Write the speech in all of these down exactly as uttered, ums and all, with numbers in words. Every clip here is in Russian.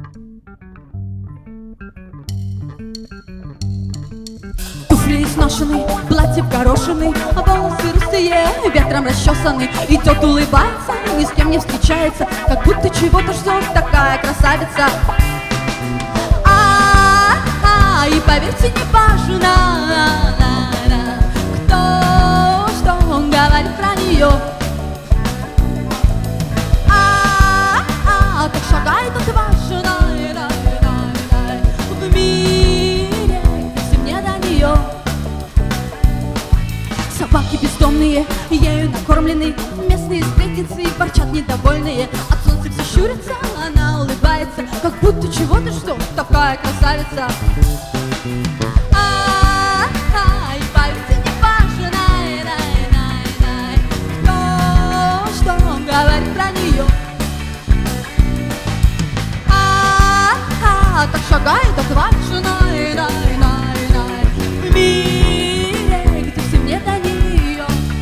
Туфли изношены, платье горошины, а волосы русые, ветром расчесаны. Идет, улыбается, ни с кем не встречается, как будто чего-то ждет такая красавица. А-а-а, и поверьте, не важно, кто что он говорит про нее. А-а-а, как шагает отважно в мире, всем не до нее. Собаки бездомные, ею накормлены, местные сплетницы ворчат недовольные. От солнца все щурятся, она улыбается, как будто чего-то ждет такая красавица. А-а-а, и поверьте, не важно, кто что говорит про нее. А-а-а, так шагает отважно в мире, где всем не до нее.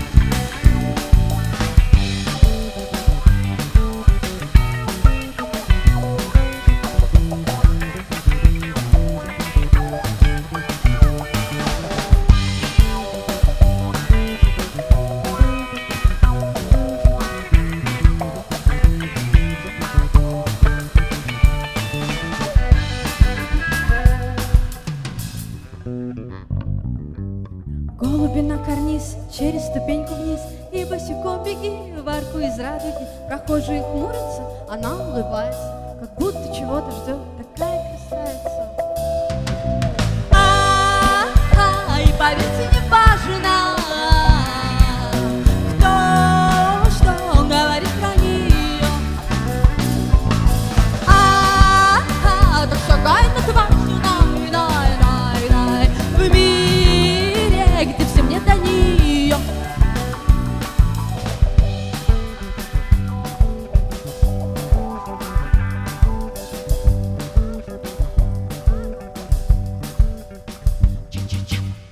Голуби на карниз, через ступеньку вниз, и босиком беги в арку из радуги. Прохожие хмурятся, она улыбается, как будто чего-то ждет.